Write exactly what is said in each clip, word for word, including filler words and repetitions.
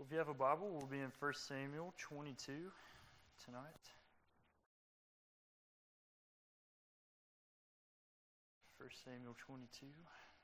Well, if you have a Bible, we'll be in First Samuel twenty-two tonight. First Samuel twenty-two.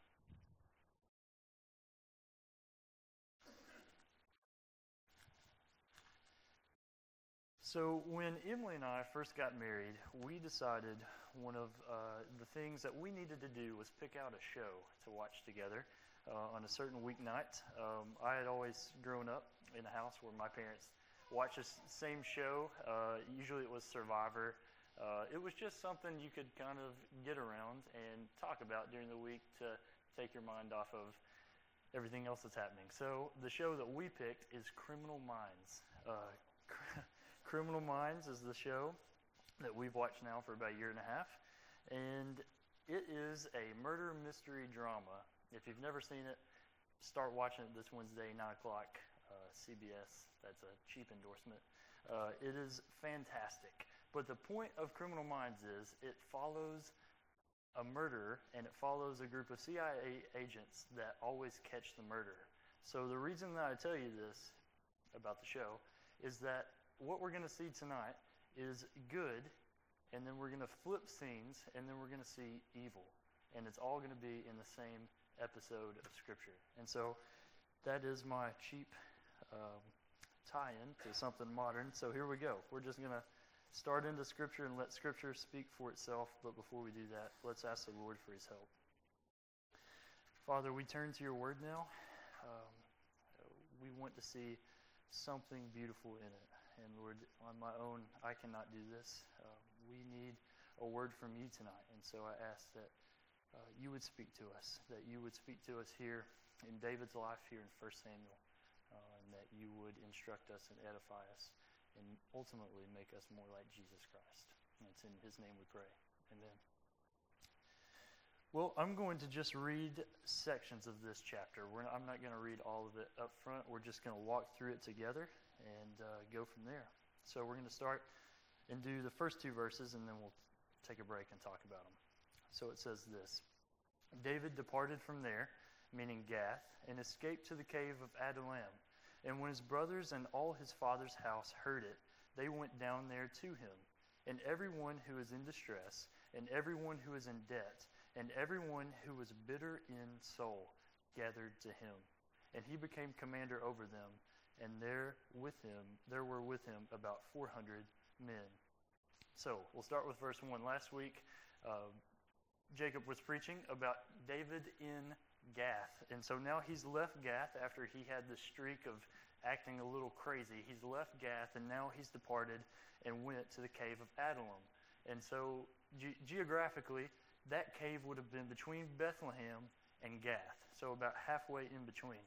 So when Emily and I first got married, we decided one of uh, the things that we needed to do was pick out a show to watch together uh, on a certain weeknight. Um, I had always grown up in a house where my parents watched the same show. Uh, usually it was Survivor. Uh, it was just something you could kind of get around and talk about during the week to take your mind off of everything else that's happening. So the show that we picked is Criminal Minds. Uh, Criminal Minds is the show that we've watched now for about a year and a half. And it is a murder mystery drama. If you've never seen it, start watching it this Wednesday, nine o'clock, uh, C B S. That's a cheap endorsement. Uh, it is fantastic. But the point of Criminal Minds is it follows a murderer, and it follows a group of C I A agents that always catch the murderer. So the reason that I tell you this about the show is that what we're going to see tonight is good, and then we're going to flip scenes, and then we're going to see evil. And it's all going to be in the same episode of Scripture. And so that is my cheap um, tie-in to something modern. So here we go. We're just going to start into Scripture and let Scripture speak for itself. But before we do that, let's ask the Lord for His help. Father, we turn to your word now. Um, we want to see something beautiful in it. And Lord, on my own, I cannot do this. Um, we need a word from you tonight. And so I ask that uh, you would speak to us, that you would speak to us here in David's life here in First Samuel, uh, and that you would instruct us and edify us and ultimately make us more like Jesus Christ. And it's in his name we pray. Amen. Well, I'm going to just read sections of this chapter. We're not, I'm not going to read all of it up front. We're just going to walk through it together and uh, go from there. So we're going to start and do the first two verses, and then we'll take a break and talk about them. So it says this: David departed from there, meaning Gath, and escaped to the cave of Adullam. And when his brothers and all his father's house heard it, they went down there to him. And everyone who is in distress, and everyone who is in debt, and everyone who was bitter in soul gathered to him. And he became commander over them. And there with him, there were with him about four hundred men. So we'll start with verse one. Last week, uh, Jacob was preaching about David in Gath. And so now he's left Gath after he had the streak of acting a little crazy. He's left Gath, and now he's departed and went to the cave of Adullam. And so ge- geographically, that cave would have been between Bethlehem and Gath, so about halfway in between.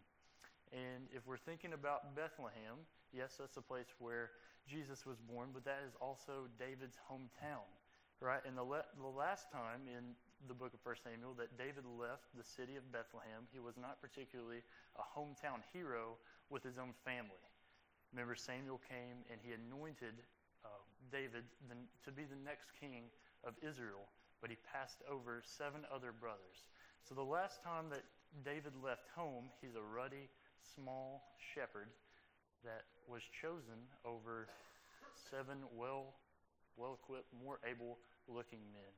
And if we're thinking about Bethlehem, yes, that's the place where Jesus was born, but that is also David's hometown, right? And the, le- the last time in the book of First Samuel that David left the city of Bethlehem, he was not particularly a hometown hero with his own family. Remember, Samuel came and he anointed uh, David the, to be the next king of Israel, but he passed over seven other brothers. So the last time that David left home, he's a ruddy, small shepherd that was chosen over seven well, well-equipped, more able-looking men.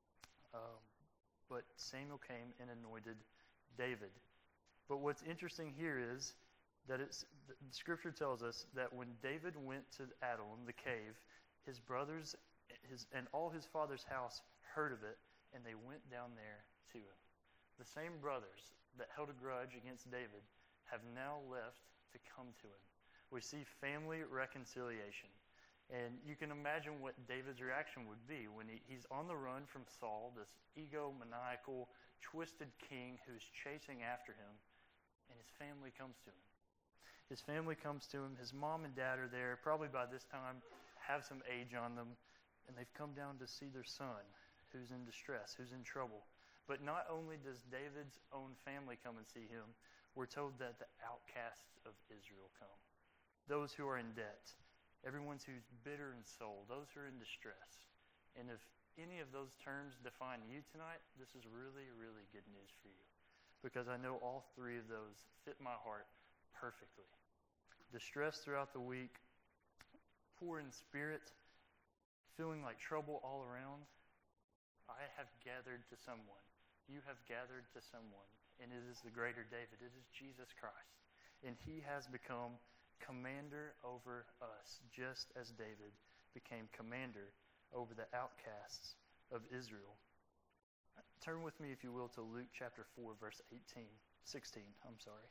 Um, but Samuel came and anointed David. But what's interesting here is that it's, the Scripture tells us that when David went to Adullam, the cave, his brothers his, and all his father's house heard of it, and they went down there to him. The same brothers that held a grudge against David have now left to come to him. We see family reconciliation. And you can imagine what David's reaction would be when he, he's on the run from Saul, this egomaniacal, twisted king who's chasing after him, and his family comes to him. His family comes to him. His mom and dad are there, probably by this time have some age on them, and they've come down to see their son who's in distress, who's in trouble. But not only does David's own family come and see him, we're told that the outcasts of Israel come. Those who are in debt, everyone who's bitter in soul, those who are in distress. And if any of those terms define you tonight, this is really, really good news for you. Because I know all three of those fit my heart perfectly. distressed throughout the week, poor in spirit, feeling like trouble all around, I have gathered to someone. You have gathered to someone, and it is the greater David. It is Jesus Christ. And he has become commander over us, just as David became commander over the outcasts of Israel. Turn with me, if you will, to Luke chapter four, verse eighteen, sixteen, I'm sorry.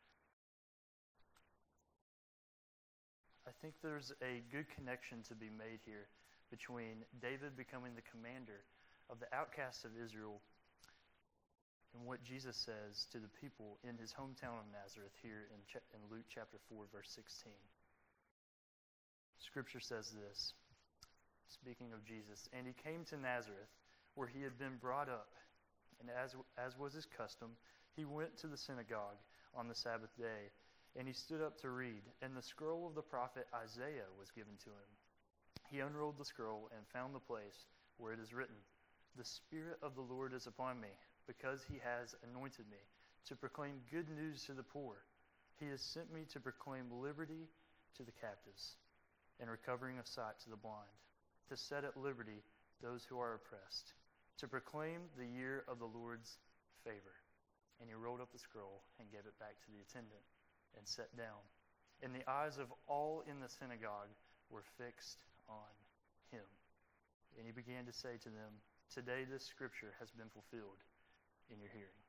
I think there's a good connection to be made here between David becoming the commander of the outcasts of Israel and what Jesus says to the people in his hometown of Nazareth here in, Ch- in Luke chapter four, verse sixteen. Scripture says this, speaking of Jesus, "And he came to Nazareth, where he had been brought up, and as, as was his custom, he went to the synagogue on the Sabbath day, and he stood up to read, and the scroll of the prophet Isaiah was given to him. He unrolled the scroll and found the place where it is written, 'The Spirit of the Lord is upon me, because he has anointed me to proclaim good news to the poor. He has sent me to proclaim liberty to the captives and recovering of sight to the blind, to set at liberty those who are oppressed, to proclaim the year of the Lord's favor.' And he rolled up the scroll and gave it back to the attendant and sat down. And the eyes of all in the synagogue were fixed on him. And he began to say to them, 'Today this scripture has been fulfilled in your hearing.'"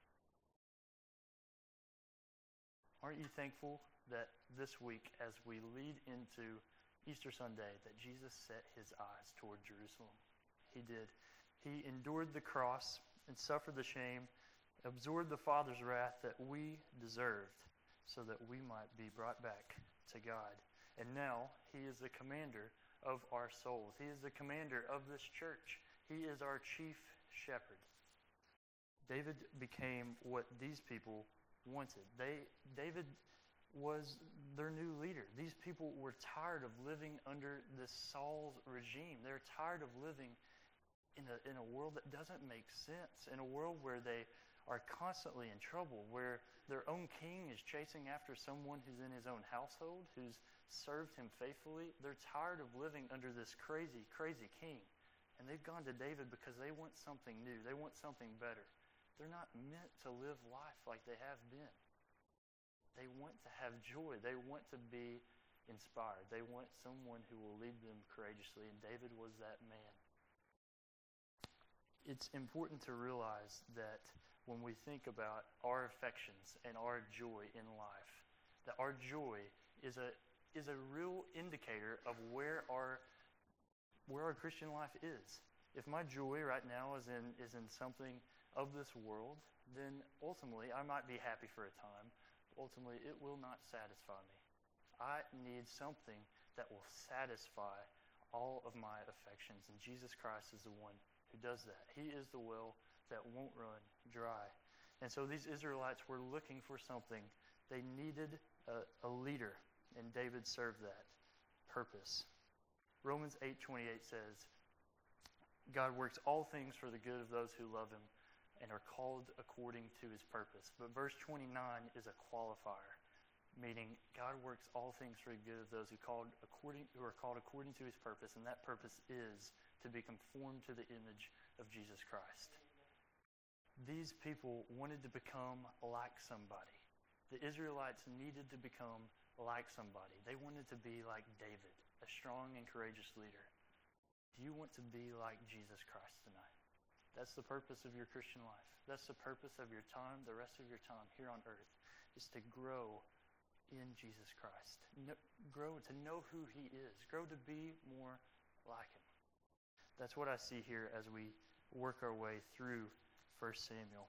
Aren't you thankful that this week, as we lead into Easter Sunday, that Jesus set his eyes toward Jerusalem? He did. He endured the cross and suffered the shame, absorbed the Father's wrath that we deserved, so that we might be brought back to God. And now he is the commander of our souls. He is the commander of this church. He is our chief shepherd. David became what these people wanted. They, David was their new leader. These people were tired of living under this Saul's regime. They're tired of living in a, in a world that doesn't make sense, in a world where they are constantly in trouble, where their own king is chasing after someone who's in his own household, who's served him faithfully. They're tired of living under this crazy, crazy king. And they've gone to David because they want something new. They want something better. They're not meant to live life like they have been. They want to have joy. They want to be inspired. They want someone who will lead them courageously, and David was that man. It's important to realize that when we think about our affections and our joy in life, that our joy is a is a real indicator of where our where our Christian life is. If my joy right now is in is in something of this world, then ultimately I might be happy for a time. Ultimately, it will not satisfy me. I need something that will satisfy all of my affections, and Jesus Christ is the one who does that. He is the well that won't run dry. And so these Israelites were looking for something. They needed a, a leader, and David served that purpose. Romans eight twenty-eight says, "God works all things for the good of those who love him and are called according to his purpose." But verse twenty-nine is a qualifier, meaning God works all things for the good of those who called according who are called according to his purpose, and that purpose is to be conformed to the image of Jesus Christ. These people wanted to become like somebody. The Israelites needed to become like somebody. They wanted to be like David, a strong and courageous leader. Do you want to be like Jesus Christ tonight? That's the purpose of your Christian life. That's the purpose of your time, the rest of your time here on earth, is to grow in Jesus Christ. No, grow to know who he is. Grow to be more like him. That's what I see here as we work our way through First Samuel.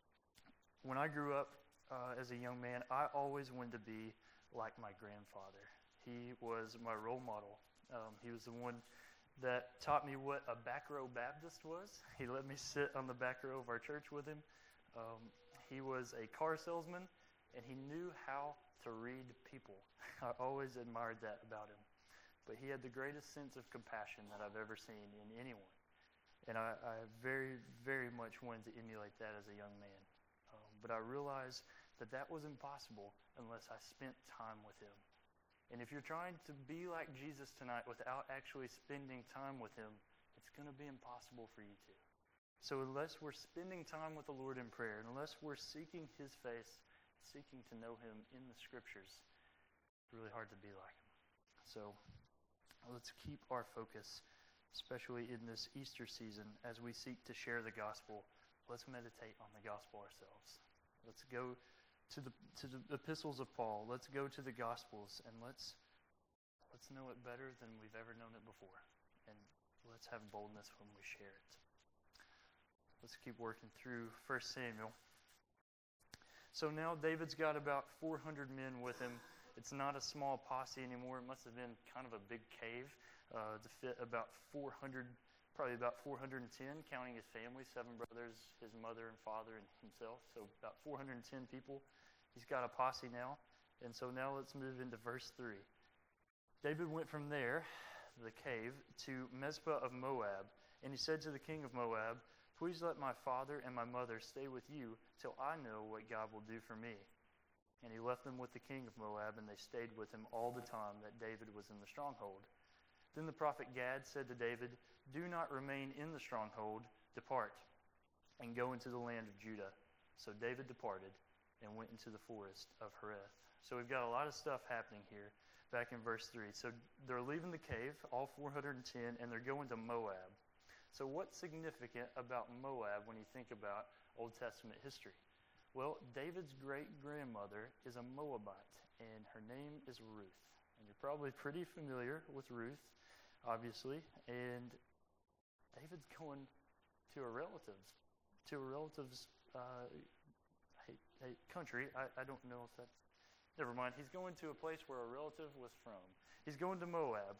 When I grew up uh, as a young man, I always wanted to be like my grandfather. He was my role model. Um, he was the one that taught me what a back row Baptist was. He let me sit on the back row of our church with him. Um, he was a car salesman, and he knew how to read people. I always admired that about him. But he had the greatest sense of compassion that I've ever seen in anyone. And I, I very, very much wanted to emulate that as a young man. Um, but I realized that that was impossible unless I spent time with him. And if you're trying to be like Jesus tonight without actually spending time with him, it's going to be impossible for you to. So unless we're spending time with the Lord in prayer, unless we're seeking his face, seeking to know him in the scriptures, it's really hard to be like him. So let's keep our focus, especially in this Easter season, as we seek to share the gospel. Let's meditate on the gospel ourselves. Let's go to the to the epistles of Paul. Let's go to the gospels, and let's let's know it better than we've ever known it before. And let's have boldness when we share it. Let's keep working through First Samuel. So now David's got about four hundred men with him. It's not a small posse anymore. It must have been kind of a big cave uh, to fit about four hundred, probably about four hundred ten, counting his family, seven brothers, his mother and father, and himself. So about four hundred ten people. He's got a posse now. And so now let's move into verse three. David went from there, the cave, to Mizpah of Moab. And he said to the king of Moab, "Please let my father and my mother stay with you till I know what God will do for me." And he left them with the king of Moab, and they stayed with him all the time that David was in the stronghold. Then the prophet Gad said to David, "Do not remain in the stronghold, depart, and go into the land of Judah." So David departed and went into the forest of Hereth. So we've got a lot of stuff happening here back in verse three. So they're leaving the cave, all four hundred ten, and they're going to Moab. So what's significant about Moab when you think about Old Testament history? Well, David's great-grandmother is a Moabite, and her name is Ruth. And you're probably pretty familiar with Ruth, obviously. And David's going to a relative's, to a relative's uh, hey, hey, country. I, I don't know if that's... Never mind. He's going to a place where a relative was from. He's going to Moab.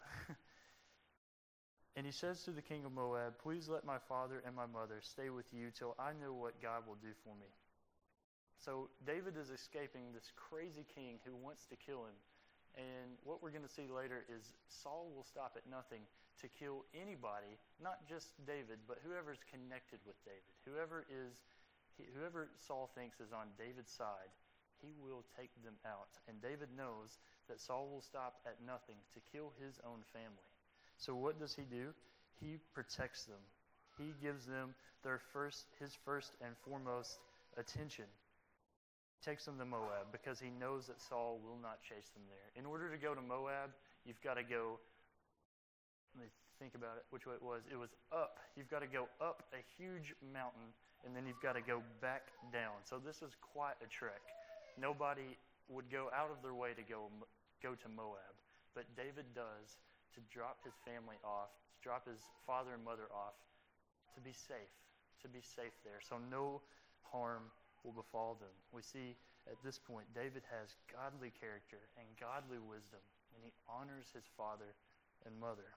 And he says to the king of Moab, "Please let my father and my mother stay with you till I know what God will do for me." So David is escaping this crazy king who wants to kill him. And what we're going to see later is Saul will stop at nothing to kill anybody, not just David, but whoever's connected with David. Whoever is, whoever Saul thinks is on David's side, he will take them out. And David knows that Saul will stop at nothing to kill his own family. So what does he do? He protects them. He gives them their first, his first and foremost attention. Takes them to Moab because he knows that Saul will not chase them there. In order to go to Moab, you've got to go, let me think about it, which way it was. It was up. You've got to go up a huge mountain, and then you've got to go back down. So this is quite a trek. Nobody would go out of their way to go, go to Moab, but David does, to drop his family off, to drop his father and mother off, to be safe, to be safe there. So no harm will befall them. We see at this point, David has godly character and godly wisdom, and he honors his father and mother.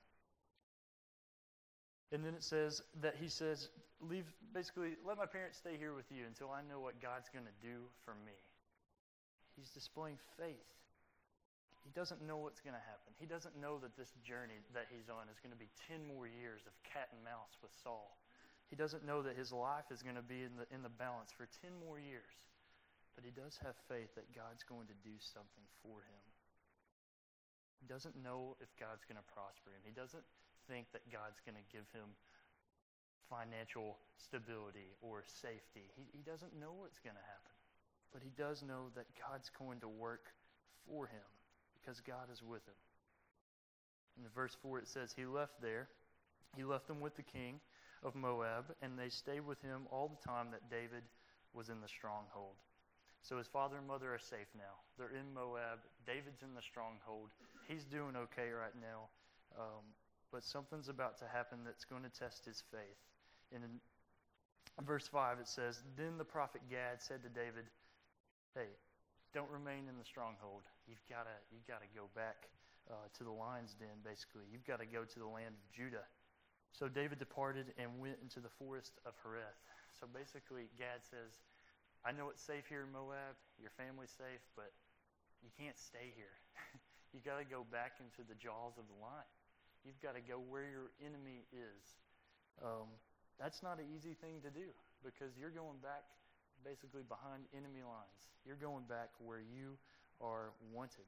And then it says that he says, leave, basically, let my parents stay here with you until I know what God's going to do for me. He's displaying faith. He doesn't know what's going to happen. He doesn't know that this journey that he's on is going to be ten more years of cat and mouse with Saul. He doesn't know that his life is going to be in the in the balance for ten more years. But he does have faith that God's going to do something for him. He doesn't know if God's going to prosper him. He doesn't think that God's going to give him financial stability or safety. He, he doesn't know what's going to happen. But he does know that God's going to work for him, because God is with him. In verse four it says, he left there, he left them with the king of Moab, and they stayed with him all the time that David was in the stronghold. So his father and mother are safe now. They're in Moab. David's in the stronghold. He's doing okay right now. Um, but something's about to happen that's going to test his faith. And in verse five it says, then the prophet Gad said to David, hey, don't remain in the stronghold. You've got to you've got to go back uh, to the lion's den, basically. You've got to go to the land of Judah. So David departed and went into the forest of Hereth. So basically, Gad says, I know it's safe here in Moab. Your family's safe, but you can't stay here. You've got to go back into the jaws of the lion. You've got to go where your enemy is. Um, that's not an easy thing to do, because you're going back basically behind enemy lines. You're going back where you are wanted.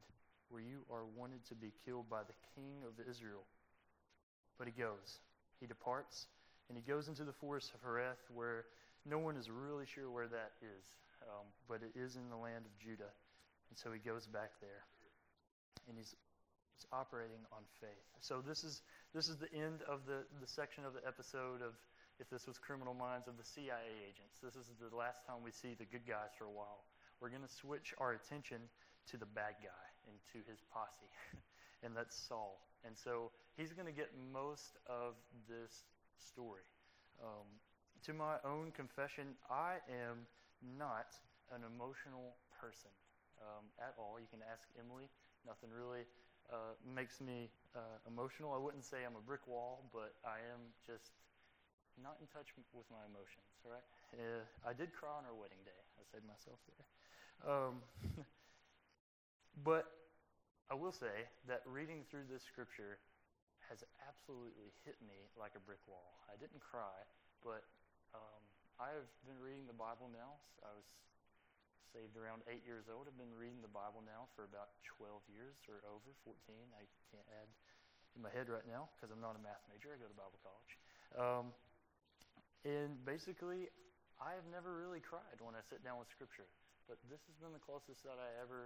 where you are wanted to be killed by the king of Israel. But he goes. He departs, and he goes into the forest of Hereth, where no one is really sure where that is, um, but it is in the land of Judah. And so he goes back there, and he's, he's operating on faith. So this is this is the end of the, the section of the episode of, if this was Criminal Minds, of the C I A agents. This is the last time we see the good guys for a while. We're going to switch our attention to the bad guy and to his posse, and that's Saul. And so he's going to get most of this story. Um, to my own confession, I am not an emotional person um, at all. You can ask Emily. Nothing really uh, makes me uh, emotional. I wouldn't say I'm a brick wall, but I am just not in touch with my emotions, right? Uh, I did cry on our wedding day. I saved myself there. Um, but I will say that reading through this scripture has absolutely hit me like a brick wall. I didn't cry, but um, I've been reading the Bible now. I was saved around eight years old. I've been reading the Bible now for about twelve years or over, fourteen. I can't add in my head right now because I'm not a math major. I go to Bible college. Um, and basically, I have never really cried when I sit down with Scripture. But this has been the closest that I ever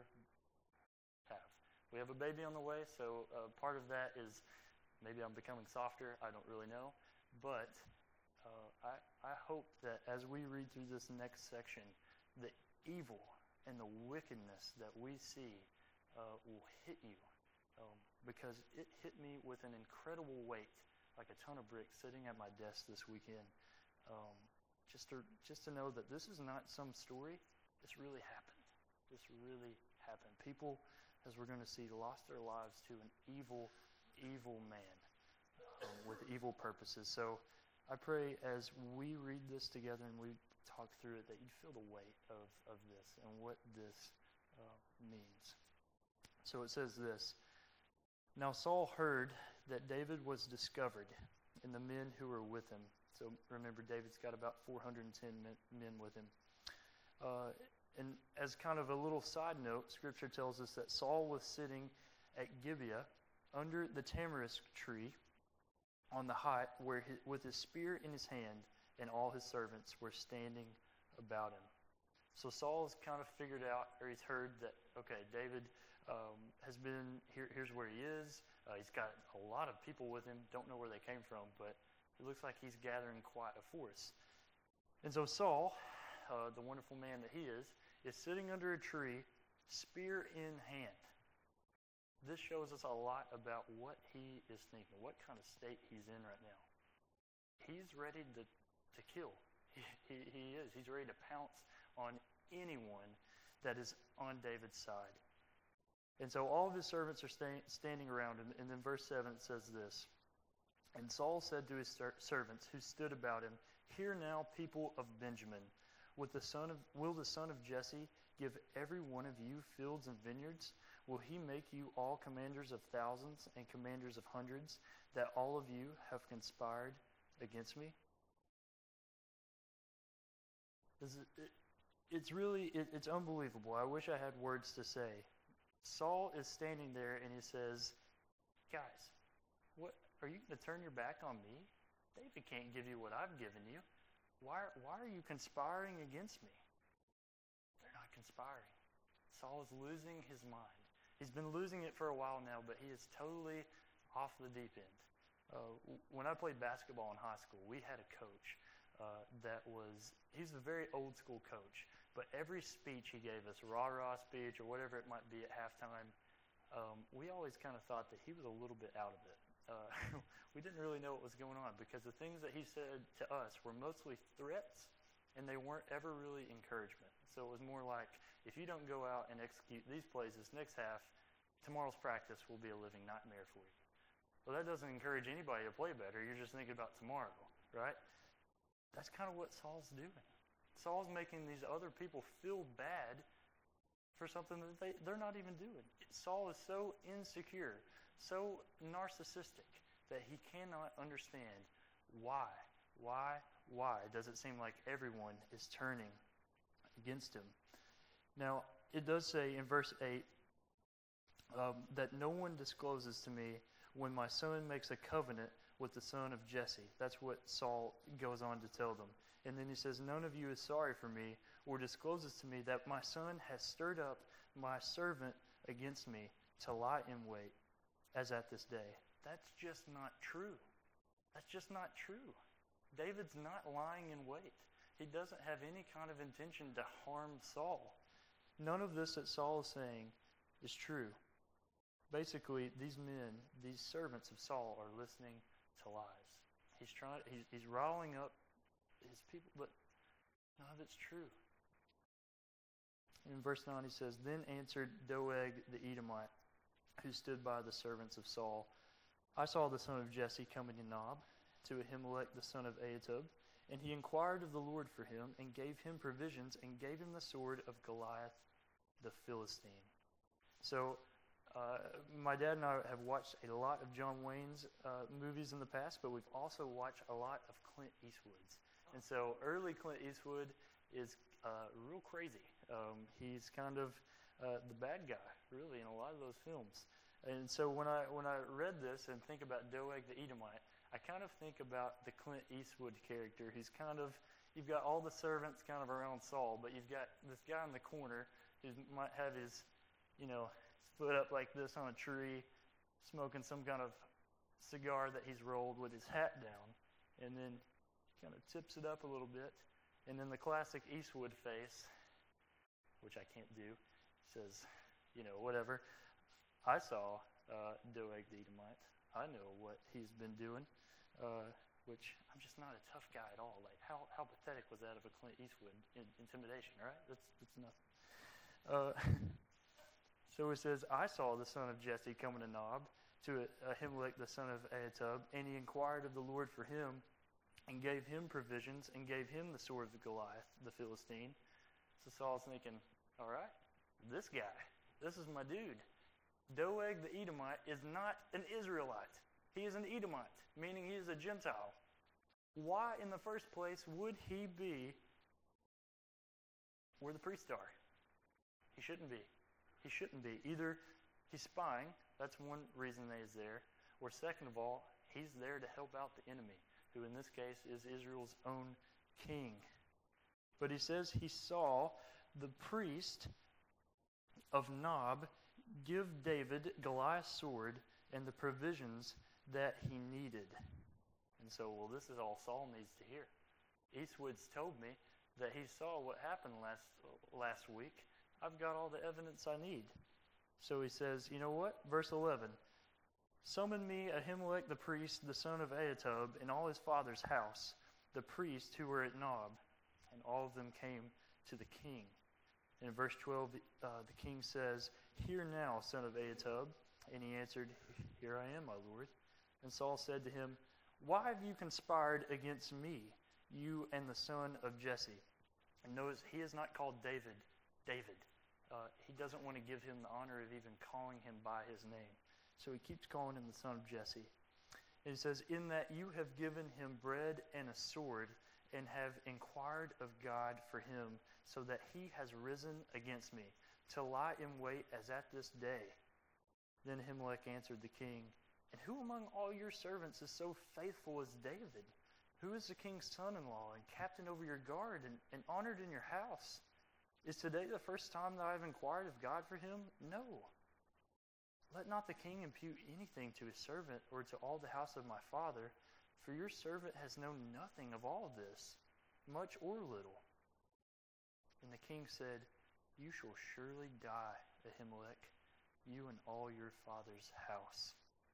have. We have a baby on the way, so uh, part of that is maybe I'm becoming softer. I don't really know. But uh, I, I hope that as we read through this next section, the evil and the wickedness that we see uh, will hit you. Um, because it hit me with an incredible weight, like a ton of bricks, sitting at my desk this weekend. Um, just to just to know that this is not some story. This really happened. This really happened. People, as we're going to see, lost their lives to an evil, evil man um, with evil purposes. So I pray as we read this together and we talk through it that you'd feel the weight of, of this and what this uh, means. So it says this. Now Saul heard that David was discovered and the men who were with him. So remember, David's got about four hundred ten men, men with him. Uh, and as kind of a little side note, Scripture tells us that Saul was sitting at Gibeah under the tamarisk tree on the height where his, with his spear in his hand, and all his servants were standing about him. So Saul has kind of figured out, or he's heard that, okay, David um, has been, here, here's where he is. Uh, he's got a lot of people with him. Don't know where they came from, but it looks like he's gathering quite a force. And so Saul, uh, the wonderful man that he is, is sitting under a tree, spear in hand. This shows us a lot about what he is thinking, what kind of state he's in right now. He's ready to, to kill. He, he, he is. He's ready to pounce on anyone that is on David's side. And so all of his servants are sta- standing around him. And then verse seven says this. And Saul said to his ser- servants who stood about him, "Hear now, people of Benjamin. With the son of, will the son of Jesse give every one of you fields and vineyards? Will he make you all commanders of thousands and commanders of hundreds, that all of you have conspired against me?" This is, it, it's really, it, it's unbelievable. I wish I had words to say. Saul is standing there and he says, "Guys, what are you going to turn your back on me? David can't give you what I've given you. Why, why are you conspiring against me?" They're not conspiring. Saul is losing his mind. He's been losing it for a while now, but he is totally off the deep end. Uh, when I played basketball in high school, we had a coach uh, that was, he's a very old school coach, but every speech he gave us, rah-rah speech or whatever it might be at halftime, um, we always kind of thought that he was a little bit out of it. Uh, we didn't really know what was going on because the things that he said to us were mostly threats, and they weren't ever really encouragement. So it was more like, if you don't go out and execute these plays this next half, tomorrow's practice will be a living nightmare for you. Well, that doesn't encourage anybody to play better. You're just thinking about tomorrow, right? That's kind of what Saul's doing. Saul's making these other people feel bad for something that they, they're not even doing. Saul is so insecure, so narcissistic, that he cannot understand why, why, why does it seem like everyone is turning against him. Now, it does say in verse eight, um, that no one discloses to me when my son makes a covenant with the son of Jesse. That's what Saul goes on to tell them. And then he says, none of you is sorry for me or discloses to me that my son has stirred up my servant against me to lie in wait, as at this day. That's just not true. That's just not true. David's not lying in wait. He doesn't have any kind of intention to harm Saul. None of this that Saul is saying is true. Basically, these men, these servants of Saul, are listening to lies. He's trying. He's, he's riling up his people, but none of it's true. In verse nine, he says, Then answered Doeg the Edomite, who stood by the servants of Saul, I saw the son of Jesse coming to Nob, to Ahimelech the son of Ahitub, and he inquired of the Lord for him, and gave him provisions, and gave him the sword of Goliath the Philistine. So, uh, my dad and I have watched a lot of John Wayne's uh, movies in the past, but we've also watched a lot of Clint Eastwood's. And so, early Clint Eastwood is uh, real crazy. Um, he's kind of uh, the bad guy, really, in a lot of those films. And so, when I when I read this and think about Doeg the Edomite, I kind of think about the Clint Eastwood character. He's kind of, you've got all the servants kind of around Saul, but you've got this guy in the corner who might have his, you know, foot up like this on a tree, smoking some kind of cigar that he's rolled with his hat down, and then kind of tips it up a little bit, and then the classic Eastwood face, which I can't do, says, you know, whatever. I saw uh, Doeg the Edomite. I know what he's been doing, uh, which I'm just not a tough guy at all. Like, how, how pathetic was that of a Clint Eastwood in, intimidation, right? That's, that's nothing. Uh, so it says, I saw the son of Jesse coming to Nob, to Ahimelech the son of Ahitub, and he inquired of the Lord for him, and gave him provisions, and gave him the sword of Goliath, the Philistine. So Saul's thinking, all right, this guy, this is my dude. Doeg the Edomite is not an Israelite. He is an Edomite, meaning he is a Gentile. Why in the first place would he be where the priests are? He shouldn't be. He shouldn't be. Either he's spying, that's one reason that he's there, or second of all, he's there to help out the enemy, who in this case is Israel's own king. But he says he saw the priest of Nob give David Goliath's sword and the provisions that he needed. And so, well, this is all Saul needs to hear. Eastwood's told me that he saw what happened last last week. I've got all the evidence I need. So he says, you know what? Verse eleven. Summon me Ahimelech the priest, the son of Ahitub, and all his father's house, the priests who were at Nob. And all of them came to the king. In verse twelve, uh, the king says, Hear now, son of Ahitub. And he answered, Here I am, my lord. And Saul said to him, Why have you conspired against me, you and the son of Jesse? And notice, he is not called David, David. Uh, he doesn't want to give him the honor of even calling him by his name. So he keeps calling him the son of Jesse. And he says, In that you have given him bread and a sword, and have inquired of God for him, so that he has risen against me, to lie in wait as at this day. Then Ahimelech answered the king, And who among all your servants is so faithful as David? Who is the king's son-in-law, and captain over your guard, and, and honored in your house? Is today the first time that I have inquired of God for him? No. Let not the king impute anything to his servant, or to all the house of my father, for your servant has known nothing of all this, much or little. And the king said, You shall surely die, Ahimelech, you and all your father's house.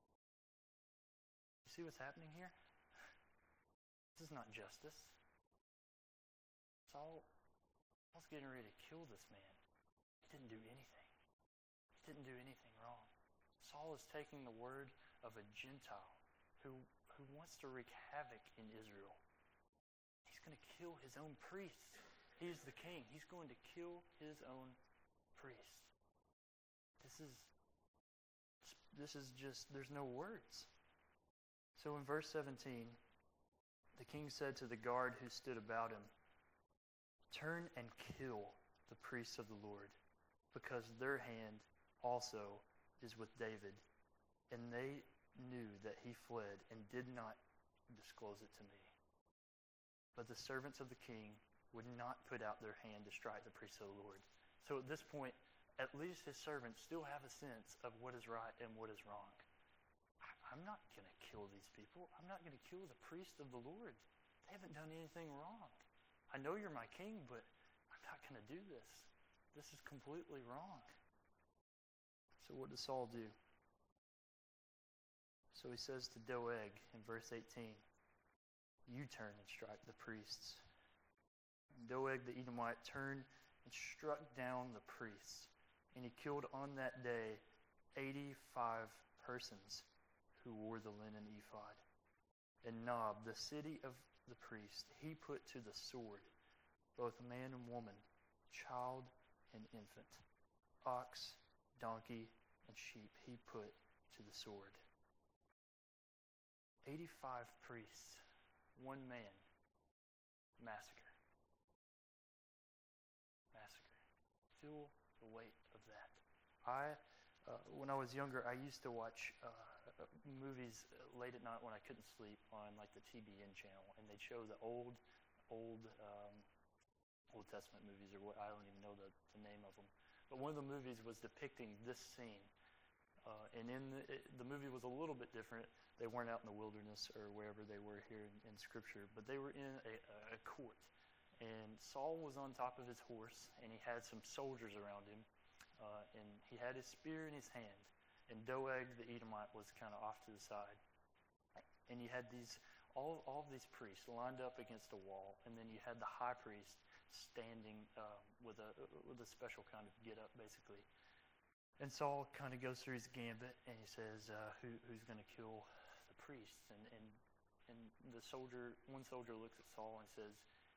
You see what's happening here? This is not justice. Saul, Saul's getting ready to kill this man. He didn't do anything. He didn't do anything wrong. Saul is taking the word of a Gentile who, who wants to wreak havoc in Israel. He's going to kill his own priests. He's the king. He's going to kill his own priests. This is, this is just, there's no words. So in verse seventeen, the king said to the guard who stood about him, Turn and kill the priests of the Lord, because their hand also is with David, and they knew that he fled and did not disclose it to me. But the servants of the king would not put out their hand to strike the priests of the Lord. So at this point, at least his servants still have a sense of what is right and what is wrong. I'm not going to kill these people. I'm not going to kill the priests of the Lord. They haven't done anything wrong. I know you're my king, but I'm not going to do this. This is completely wrong. So what does Saul do? So he says to Doeg in verse eighteen, you turn and strike the priests. And Doeg the Edomite turned and struck down the priests. And he killed on that day eighty-five persons who wore the linen ephod. And Nob, the city of the priest, he put to the sword both man and woman, child and infant, ox, donkey, and sheep he put to the sword. eighty-five priests, one man, massacre. Massacre. Feel the weight of that. I, uh, when I was younger, I used to watch uh, movies late at night when I couldn't sleep on like the T B N channel, and they'd show the old, old, um, Old Testament movies, or what I don't even know the, the name of them. But one of the movies was depicting this scene, uh, and in the, it, the movie was a little bit different. They weren't out in the wilderness or wherever they were here in, in Scripture, but they were in a, a court, and Saul was on top of his horse, and he had some soldiers around him, uh, and he had his spear in his hand. And Doeg the Edomite was kind of off to the side. And you had these, all, all of these priests lined up against a wall. And then you had the high priest standing um, with a with a special kind of get-up, basically. And Saul kind of goes through his gambit, and he says, uh, Who, who's going to kill the priests? And, and, and the soldier, one soldier looks at Saul and says,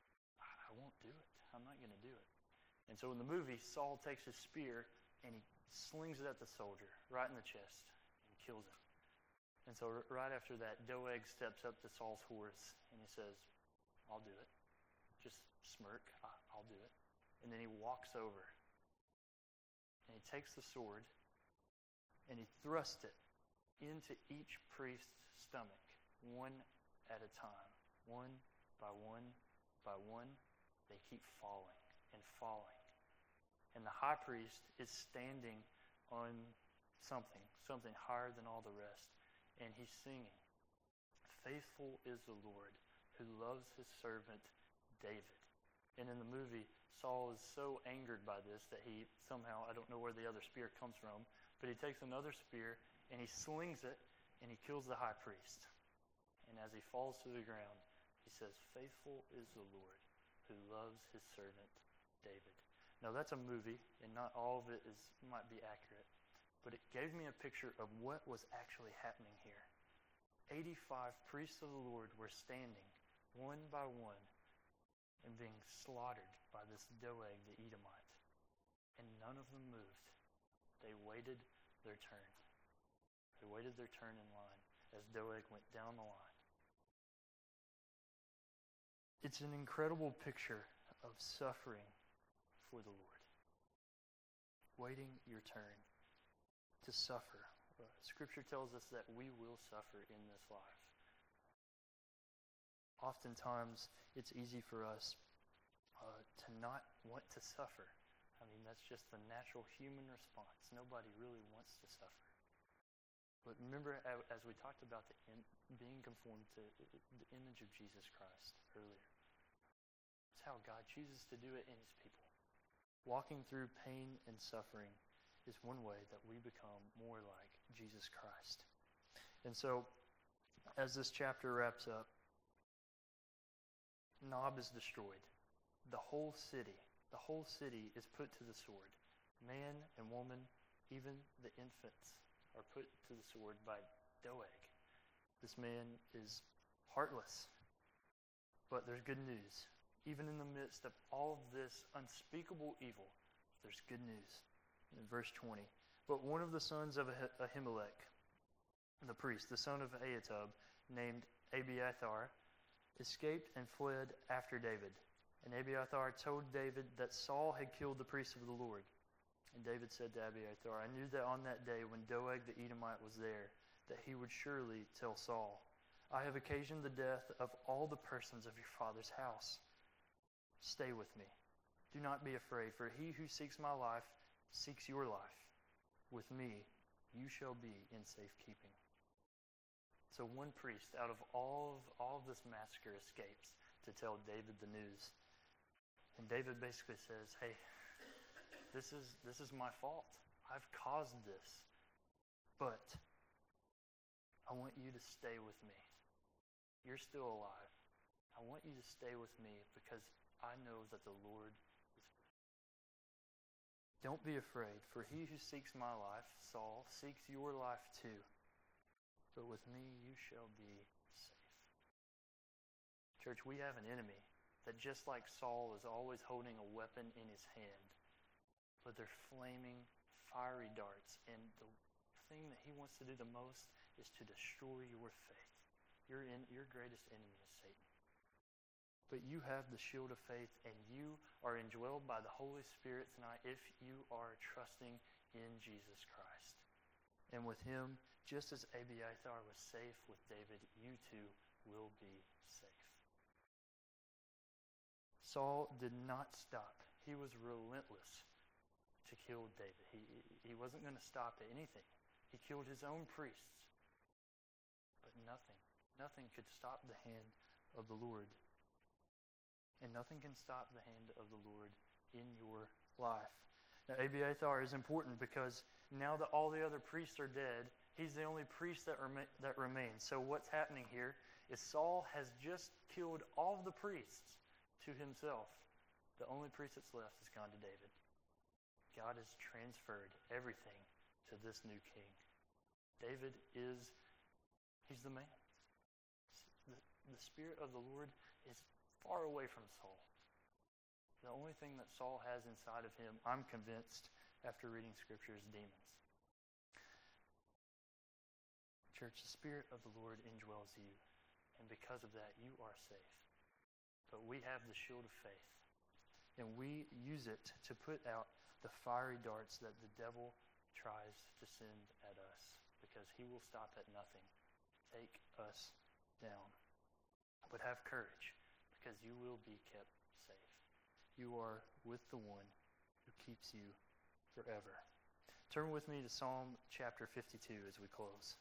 I won't do it. I'm not going to do it. And so in the movie, Saul takes his spear, and he slings it at the soldier right in the chest and kills him. And so r- right after that, Doeg steps up to Saul's horse and he says, I'll do it. Just smirk, I- I'll do it. And then he walks over and he takes the sword and he thrusts it into each priest's stomach, one at a time. One by one by one, they keep falling and falling. And the high priest is standing on something, something higher than all the rest. And he's singing, faithful is the Lord who loves his servant David. And in the movie, Saul is so angered by this that he somehow, I don't know where the other spear comes from, but he takes another spear and he slings it and he kills the high priest. And as he falls to the ground, he says, faithful is the Lord who loves his servant David. Now, that's a movie, and not all of it is might be accurate, but it gave me a picture of what was actually happening here. eighty-five priests of the Lord were standing, one by one, and being slaughtered by this Doeg the Edomite. And none of them moved. They waited their turn. They waited their turn in line as Doeg went down the line. It's an incredible picture of suffering for the Lord. Waiting your turn to suffer. Uh, Scripture tells us that we will suffer in this life. Oftentimes, it's easy for us uh, to not want to suffer. I mean, that's just the natural human response. Nobody really wants to suffer. But remember, as we talked about the in, being conformed to the image of Jesus Christ earlier, it's how God chooses to do it in his people. Walking through pain and suffering is one way that we become more like Jesus Christ. And so, as this chapter wraps up, Nob is destroyed. The whole city, the whole city is put to the sword. Man and woman, even the infants, are put to the sword by Doeg. This man is heartless. But there's good news. Even in the midst of all of this unspeakable evil, there's good news. In verse twenty, but one of the sons of Ah- Ahimelech, the priest, the son of Ahitub, named Abiathar, escaped and fled after David. And Abiathar told David that Saul had killed the priests of the Lord. And David said to Abiathar, I knew that on that day when Doeg the Edomite was there, that he would surely tell Saul, I have occasioned the death of all the persons of your father's house. Stay with me. Do not be afraid, for he who seeks my life seeks your life. With me you shall be in safekeeping. So one priest out of all of, all of this massacre escapes to tell David the news. And David basically says, hey, this is this is my fault. I've caused this. But I want you to stay with me. You're still alive. I want you to stay with me because I know that the Lord is with me. Don't be afraid, for he who seeks my life, Saul, seeks your life too. But with me you shall be safe. Church, we have an enemy that just like Saul is always holding a weapon in his hand, but they're flaming, fiery darts. And the thing that he wants to do the most is to destroy your faith. Your, in, your greatest enemy is Satan. But you have the shield of faith, and you are indwelled by the Holy Spirit tonight if you are trusting in Jesus Christ. And with him, just as Abiathar was safe with David, you too will be safe. Saul did not stop. He was relentless to kill David. He, he wasn't going to stop at anything. He killed his own priests. But nothing, nothing could stop the hand of the Lord. And nothing can stop the hand of the Lord in your life. Now, Abiathar is important because now that all the other priests are dead, he's the only priest that, rem- that remains. So what's happening here is Saul has just killed all of the priests to himself. The only priest that's left has gone to David. God has transferred everything to this new king. David is, he's the man. The, the Spirit of the Lord is far away from Saul. The only thing that Saul has inside of him, I'm convinced, after reading Scripture, is demons. Church, the Spirit of the Lord indwells you, and because of that, you are safe. But we have the shield of faith, and we use it to put out the fiery darts that the devil tries to send at us, because he will stop at nothing to take us down. But have courage, because you will be kept safe. You are with the one who keeps you forever. Turn with me to Psalm chapter fifty-two as we close.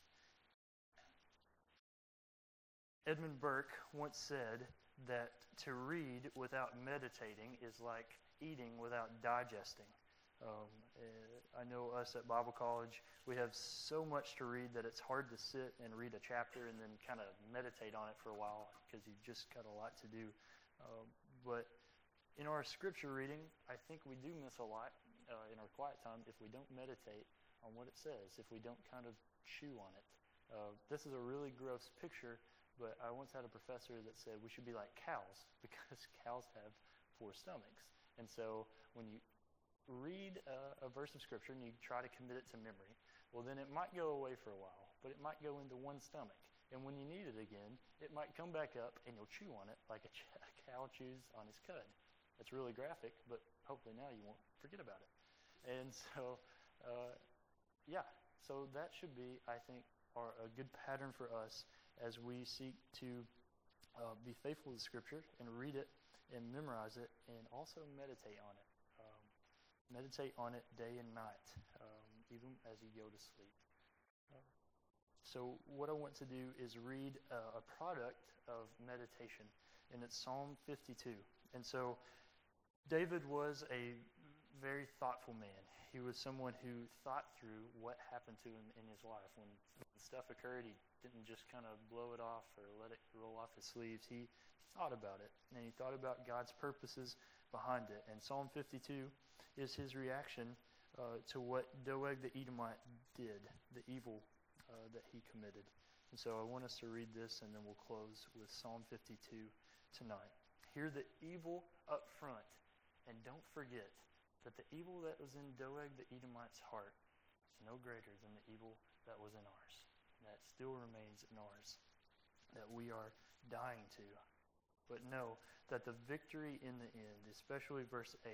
Edmund Burke once said that to read without meditating is like eating without digesting. Um, I know us at Bible College, we have so much to read that it's hard to sit and read a chapter and then kind of meditate on it for a while because you've just got a lot to do. Um, but in our scripture reading, I think we do miss a lot uh, in our quiet time if we don't meditate on what it says, if we don't kind of chew on it. Uh, this is a really gross picture, but I once had a professor that said we should be like cows because cows have four stomachs. And so when you read a, a verse of Scripture and you try to commit it to memory, well, then it might go away for a while, but it might go into one stomach. And when you need it again, it might come back up and you'll chew on it like a, ch- a cow chews on his cud. It's really graphic, but hopefully now you won't forget about it. And so, uh, yeah, so that should be, I think, our, a good pattern for us as we seek to uh, be faithful to Scripture and read it and memorize it and also meditate on it. Um, meditate on it day and night, um, even as you go to sleep. Uh, so what I want to do is read uh, a product of meditation, and it's Psalm fifty-two. And so David was a very thoughtful man. He was someone who thought through what happened to him in his life. When, when stuff occurred, he didn't just kind of blow it off or let it roll off his sleeves. He thought about it, and he thought about God's purposes behind it. And Psalm fifty-two is his reaction uh, to what Doeg the Edomite did, the evil uh, that he committed. And so I want us to read this, and then we'll close with Psalm fifty-two tonight. Hear the evil up front, and don't forget that the evil that was in Doeg the Edomite's heart is no greater than the evil that was in ours, and that still remains in ours, that we are dying to. But know that the victory in the end, especially verse eight,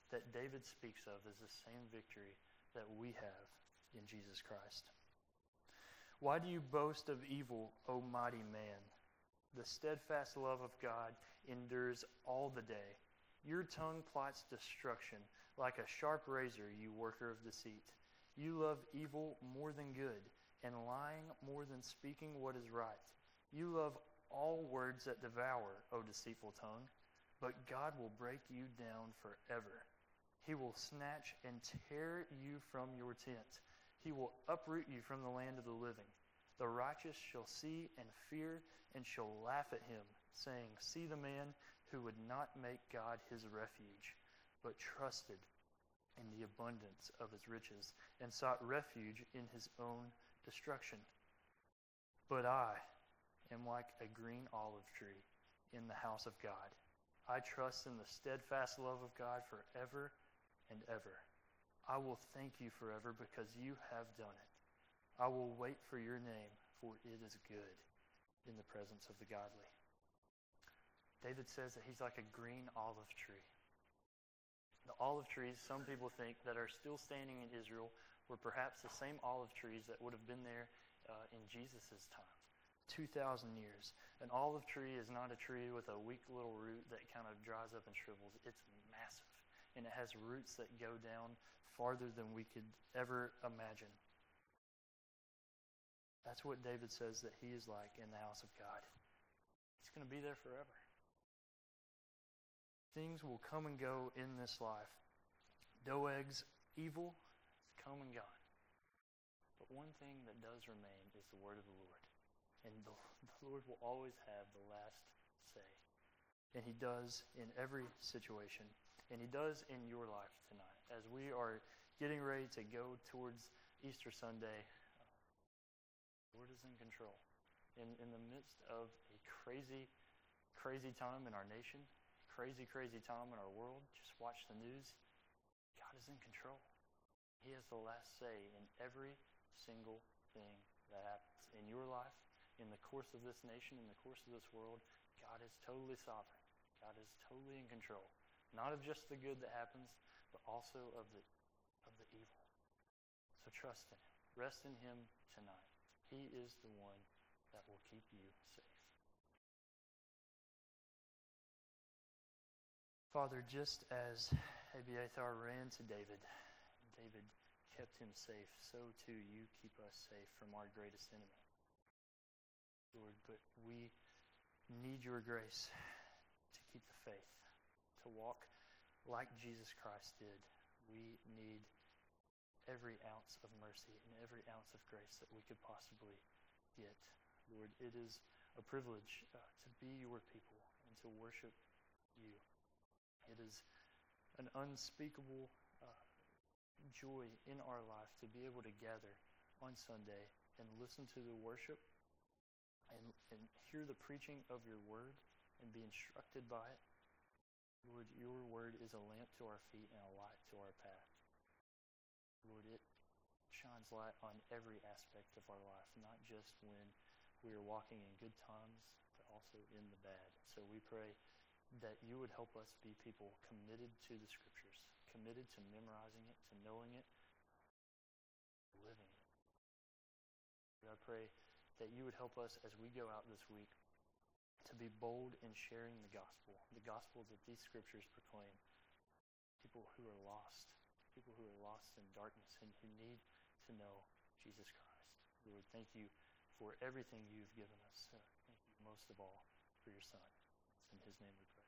that David speaks of is the same victory that we have in Jesus Christ. Why do you boast of evil, O mighty man? The steadfast love of God endures all the day. Your tongue plots destruction. Like a sharp razor, you worker of deceit. You love evil more than good, and lying more than speaking what is right. You love all words that devour, O deceitful tongue. But God will break you down forever. He will snatch and tear you from your tent. He will uproot you from the land of the living. The righteous shall see and fear and shall laugh at him, saying, see the man who would not make God his refuge, but trusted in the abundance of his riches and sought refuge in his own destruction. But I am like a green olive tree in the house of God. I trust in the steadfast love of God forever and ever. I will thank you forever because you have done it. I will wait for your name, for it is good in the presence of the godly. David says that he's like a green olive tree. The olive trees, some people think, that are still standing in Israel were perhaps the same olive trees that would have been there uh, in Jesus' time. two thousand years. An olive tree is not a tree with a weak little root that kind of dries up and shrivels. It's massive, and it has roots that go down farther than we could ever imagine. That's what David says that he is like in the house of God. He's going to be there forever. Things will come and go in this life. Doeg's evil has come and gone. But one thing that does remain is the word of the Lord. And the, the Lord will always have the last say. And he does in every situation. And he does in your life tonight. As we are getting ready to go towards Easter Sunday, the Lord is in control. In, in the midst of a crazy, crazy time in our nation, crazy, crazy time in our world, just watch the news. God is in control. He has the last say in every single thing that happens in your life, in the course of this nation, in the course of this world. God is totally sovereign. God is totally in control. Not of just the good that happens, but also of the of the evil. So trust in him. Rest in him tonight. He is the one that will keep you safe. Father, just as Abiathar ran to David, David kept him safe, so too you keep us safe from our greatest enemy. Lord, but we need your grace to keep the faith, to walk like Jesus Christ did. We need every ounce of mercy and every ounce of grace that we could possibly get. Lord, it is a privilege uh, to be your people and to worship you. It is an unspeakable uh, joy in our life to be able to gather on Sunday and listen to the worship and, and hear the preaching of your word and be instructed by it. Lord, your word is a lamp to our feet and a light to our path. Lord, it shines light on every aspect of our life, not just when we are walking in good times, but also in the bad. So we pray that you would help us be people committed to the Scriptures, committed to memorizing it, to knowing it, living it. Lord, I pray that you would help us as we go out this week to be bold in sharing the gospel, the gospel that these Scriptures proclaim. People who are lost, people who are lost in darkness and who need to know Jesus Christ. Lord, thank you for everything you've given us. Uh, thank you most of all for your Son. It's in his name we pray.